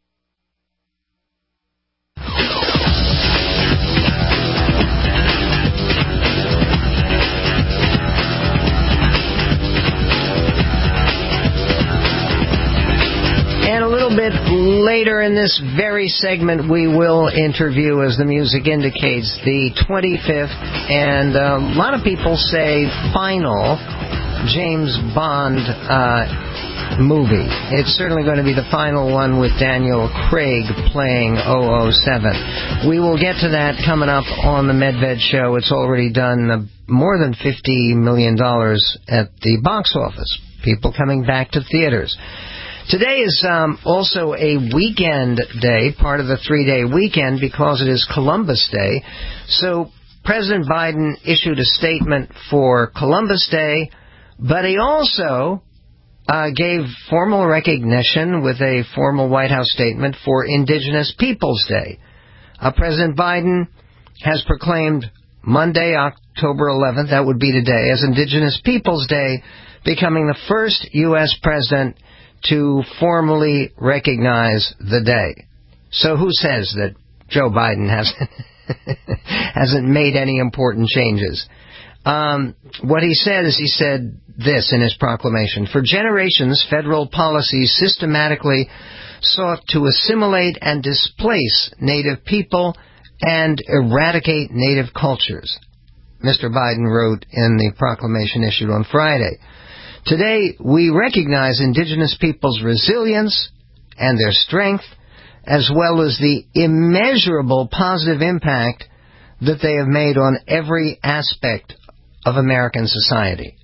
C: And a little bit later in this very segment, we will interview, as the music indicates, the twenty-fifth, and a lot of people say final James Bond uh, movie. It's certainly going to be the final one with Daniel Craig playing double oh seven. We will get to that coming up on the Medved Show. It's already done uh, more than fifty million dollars at the box office. People coming back to theaters. Today is um, also a weekend day, part of the three-day weekend, because it is Columbus Day. So President Biden issued a statement for Columbus Day, but he also uh, gave formal recognition with a formal White House statement for Indigenous Peoples Day. Uh, President Biden has proclaimed Monday, October eleventh, that would be today, as Indigenous Peoples Day, becoming the first U S president to formally recognize the day. So who says that Joe Biden hasn't hasn't made any important changes? Um, what he said is he said this in his proclamation: for generations, federal policies systematically sought to assimilate and displace Native people and eradicate Native cultures. Mister Biden wrote in the proclamation issued on Friday. Today, we recognize Indigenous peoples' resilience and their strength, as well as the immeasurable positive impact that they have made on every aspect of American society.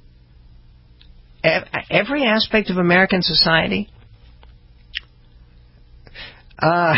C: Every aspect of American society? Uh,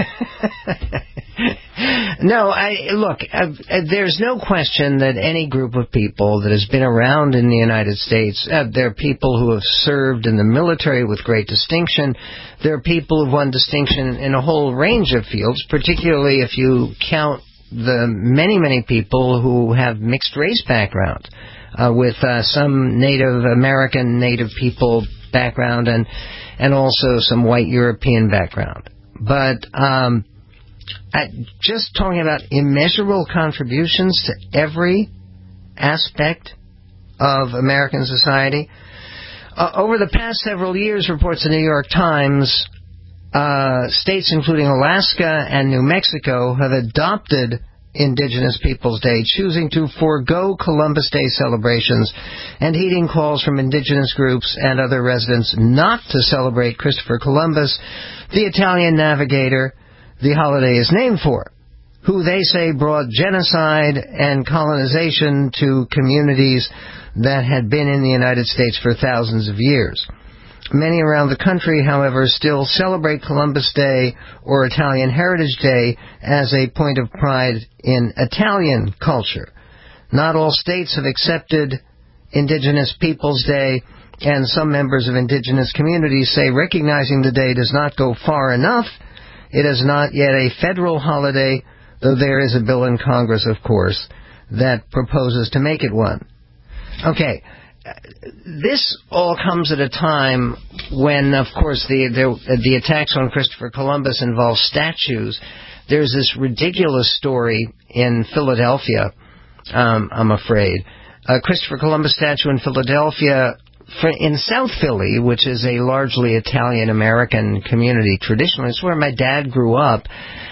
C: no, I, look, uh, there's no question that any group of people that has been around in the United States, uh, there are people who have served in the military with great distinction. There are people who've won distinction in a whole range of fields, particularly if you count the many, many people who have mixed race backgrounds.
P: uh, with uh, some Native American, Native people background, and and also some white European background. But um, I, just talking about immeasurable contributions to every aspect of American society. Uh, over the past several years, reports the New York Times, uh, states including Alaska and New Mexico have adopted Indigenous Peoples Day, choosing to forego Columbus Day celebrations and heeding calls from indigenous groups and other residents not to celebrate Christopher Columbus, the Italian navigator the holiday is named for, who they say brought genocide and colonization to communities that had been in the United States for thousands of years. Many around the country, however, still celebrate Columbus Day or Italian Heritage Day as a point of pride in Italian culture. Not all states have accepted Indigenous Peoples Day, and some members of indigenous communities say recognizing the day does not go far enough. It is not yet a federal holiday, though there is a bill in Congress, of course, that proposes to make it one. Okay. This all comes at a time when, of course, the, the the attacks on Christopher Columbus involve statues. There's this ridiculous story in Philadelphia, um, I'm afraid. A Christopher Columbus statue in Philadelphia, in South Philly, which is a largely Italian-American community traditionally. It's where my dad grew up.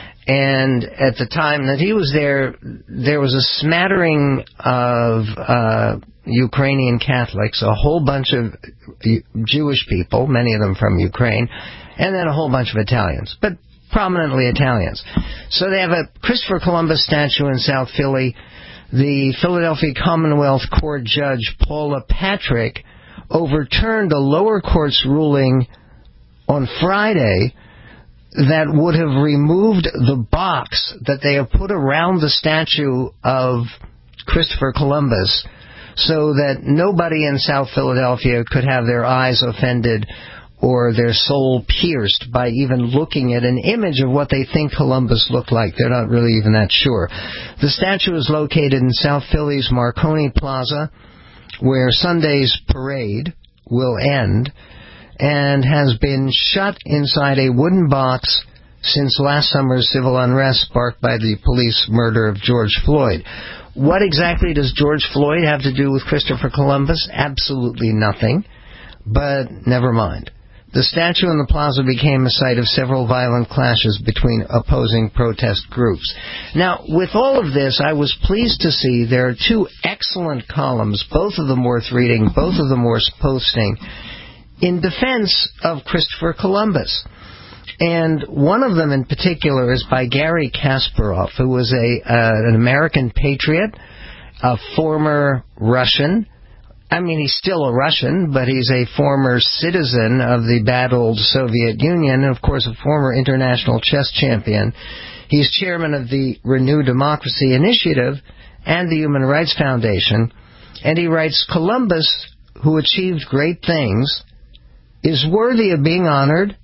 P: And at the time that he was there, there was a smattering of uh, Ukrainian Catholics, a whole bunch of Jewish people, many of them from Ukraine, and then a whole bunch of Italians, but prominently Italians. So they have a Christopher Columbus statue in South Philly. The Philadelphia Commonwealth Court Judge Paula Patrick overturned a lower court's ruling on Friday that would have removed the box that they have put around the statue of Christopher Columbus so that nobody in South Philadelphia could have their eyes offended or their soul pierced by even looking at an image of what they think Columbus looked like. They're not really even that sure. The statue is located in South Philly's Marconi Plaza, where Sunday's parade will end, and has been shut inside a wooden box since last summer's civil unrest sparked by the police murder of George Floyd. What exactly does George Floyd have to do with Christopher Columbus? Absolutely nothing, but never mind. The statue in the plaza became a site of several violent clashes between opposing protest groups. Now, with all of this, I was pleased to see there are two excellent columns, both of them worth reading, both of them worth posting, in defense of Christopher Columbus. And one of them in particular is by Gary Kasparov, who was a uh, an American patriot, a former Russian. I mean, he's still a Russian, but he's a former citizen of the battled Soviet Union, and of course a former international chess champion. He's chairman of the Renew Democracy Initiative and the Human Rights Foundation, and he writes, Columbus, who achieved great things, is worthy of being honored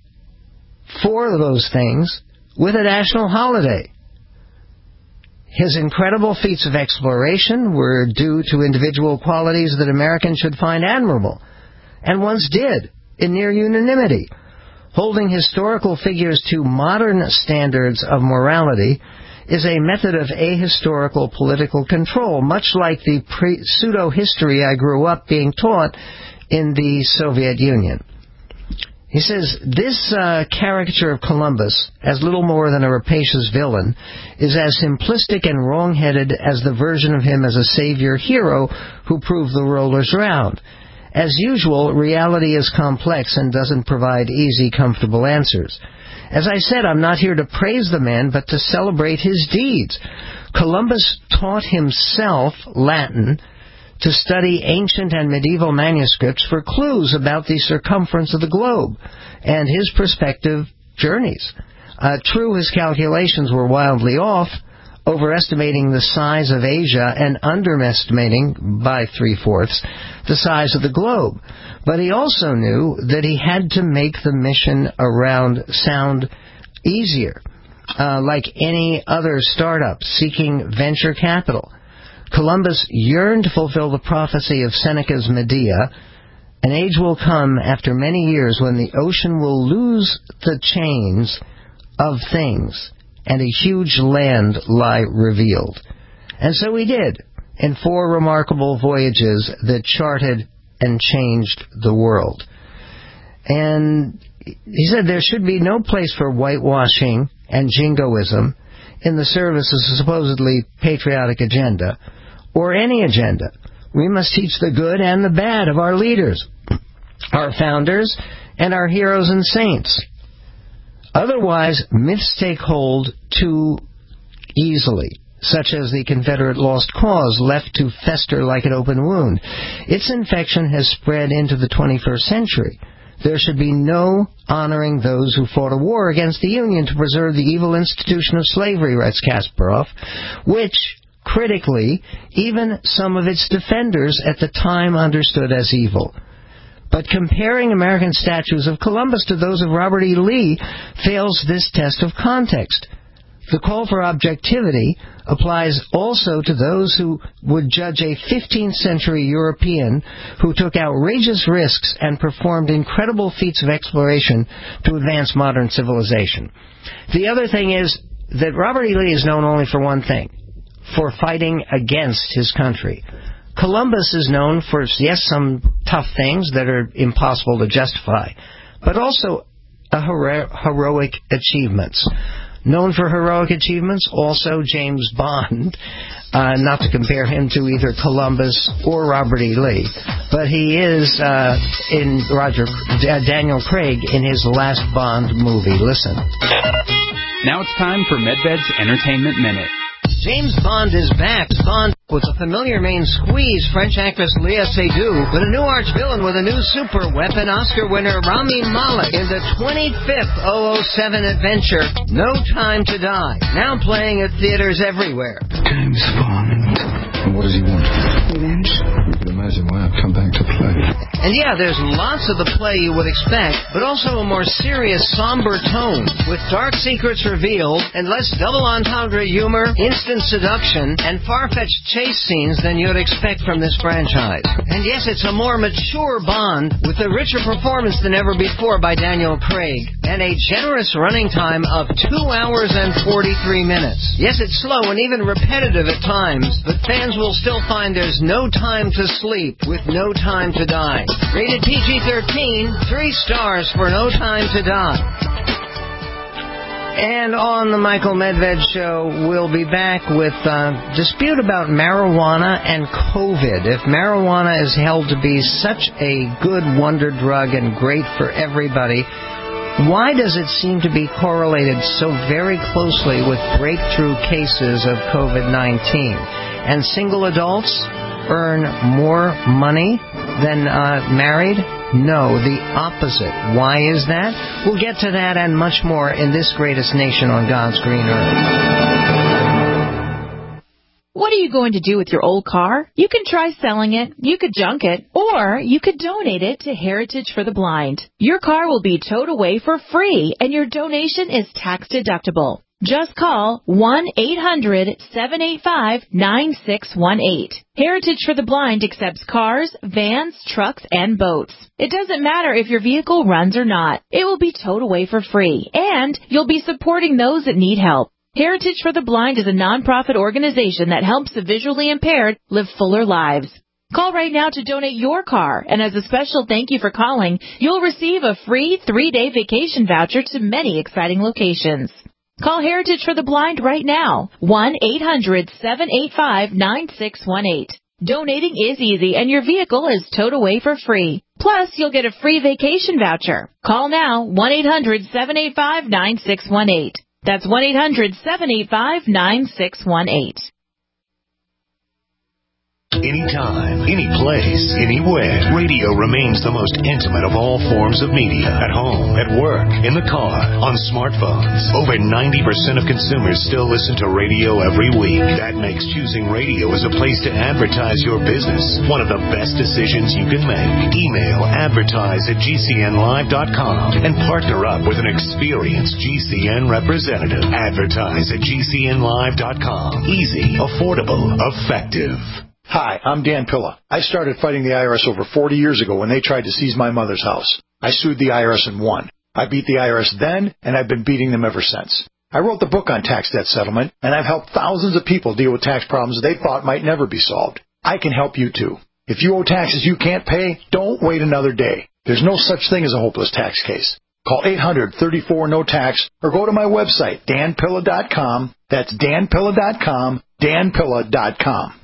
P: for those things with a national holiday. His incredible feats of exploration were due to individual qualities that Americans should find admirable, and once did, in near unanimity. Holding historical figures to modern standards of morality is a method of ahistorical political control, much like the pre- pseudo-history I grew up being taught in the Soviet Union. He says, this uh, caricature of Columbus, as little more than a rapacious villain, is as simplistic and wrong-headed as the version of him as a savior hero who proved the rollers round. As usual, reality is complex and doesn't provide easy, comfortable answers. As I said, I'm not here to praise the man, but to celebrate his deeds. Columbus taught himself Latin to study ancient and medieval manuscripts for clues about the circumference of the globe and his prospective journeys. Uh, true, his calculations were wildly off, overestimating the size of Asia and underestimating, by three-fourths, the size of the globe. But he also knew that he had to make the mission around sound easier, uh, like any other startup seeking venture capital. Columbus yearned to fulfill the prophecy of Seneca's Medea. An age will come after many years when the ocean will lose the chains of things and a huge land lie revealed. And so he did, in four remarkable voyages that charted and changed the world. And he said there should be no place for whitewashing and jingoism in the service of a supposedly patriotic agenda, or any agenda. We must teach the good and the bad of our leaders, our founders, and our heroes and saints. Otherwise, myths take hold too easily, such as the Confederate lost cause left to fester like an open wound. Its infection has spread into the twenty-first century. There should be no honoring those who fought a war against the Union to preserve the evil institution of slavery, writes Kasparov, which, critically, even some of its defenders at the time understood as evil. But comparing American statues of Columbus to those of Robert E. Lee fails this test of context. The call for objectivity applies also to those who would judge a fifteenth century European who took outrageous risks and performed incredible feats of exploration to advance modern civilization. The other thing is that Robert E. Lee is known only for one thing, for fighting against his country. Columbus is known for, yes, some tough things that are impossible to justify, but also a hero- heroic achievements. Known for heroic achievements, also James Bond, uh, not to compare him to either Columbus or Robert E. Lee, but he is uh, in Roger uh, Daniel Craig in his last Bond movie. Listen.
S: Now it's time for Medved's Entertainment Minute.
C: James Bond is back. Bond with a familiar main squeeze, French actress Léa Seydoux, but a new arch-villain with a new super weapon, Oscar winner Rami Malek, in the twenty-fifth double oh seven adventure, No Time to Die, now playing at theaters everywhere.
T: James Bond. And what does he want? Revenge. You can imagine why I've come back to play.
C: And yeah, there's lots of the play you would expect, but also a more serious, somber tone, with dark secrets revealed, and less double entendre humor, instant seduction, and far-fetched chase scenes than you'd expect from this franchise. And yes, it's a more mature Bond, with a richer performance than ever before by Daniel Craig, and a generous running time of two hours and forty-three minutes. Yes, it's slow and even repetitive at times, but fans will still find there's no time to sleep with No Time to Die. Rated P G thirteen, three stars for No Time to Die. And on the Michael Medved Show, we'll be back with a dispute about marijuana and COVID. If marijuana is held to be such a good wonder drug and great for everybody, why does it seem to be correlated so very closely with breakthrough cases of COVID nineteen? And single adults earn more money than uh, married? No, the opposite. Why is that? We'll get to that and much more in this greatest nation on God's green earth.
U: What are you going to do with your old car? You can try selling it, you could junk it, or you could donate it to Heritage for the Blind. Your car will be towed away for free, and your donation is tax deductible. Just call one eight hundred seven eight five nine six one eight. Heritage for the Blind accepts cars, vans, trucks, and boats. It doesn't matter if your vehicle runs or not. It will be towed away for free, and you'll be supporting those that need help. Heritage for the Blind is a nonprofit organization that helps the visually impaired live fuller lives. Call right now to donate your car, and as a special thank you for calling, you'll receive a free three-day vacation voucher to many exciting locations. Call Heritage for the Blind right now, one eight hundred seven eight five nine six one eight. Donating is easy, and your vehicle is towed away for free. Plus, you'll get a free vacation voucher. Call now, one eight hundred seven eight five nine six one eight. That's one eight hundred seven eight five nine six one eight.
A: anytime, any place, anywhere. Radio remains the most intimate of all forms of media. At home, at work, in the car, on smartphones. Over ninety percent of consumers still listen to radio every week. That makes choosing radio as a place to advertise your business one of the best decisions you can make. Email advertise at G C N live dot com and partner up with an experienced G C N representative. Advertise at G C N live dot com. Easy, affordable, effective.
L: Hi, I'm Dan Pilla. I started fighting the I R S over forty years ago when they tried to seize my mother's house. I sued the I R S and won. I beat the I R S then, and I've been beating them ever since. I wrote the book on tax debt settlement, and I've helped thousands of people deal with tax problems they thought might never be solved. I can help you too. If you owe taxes you can't pay, don't wait another day. There's no such thing as a hopeless tax case. Call eight hundred, thirty-four, no tax or go to my website, dan pilla dot com. That's dan pilla dot com, dan pilla dot com.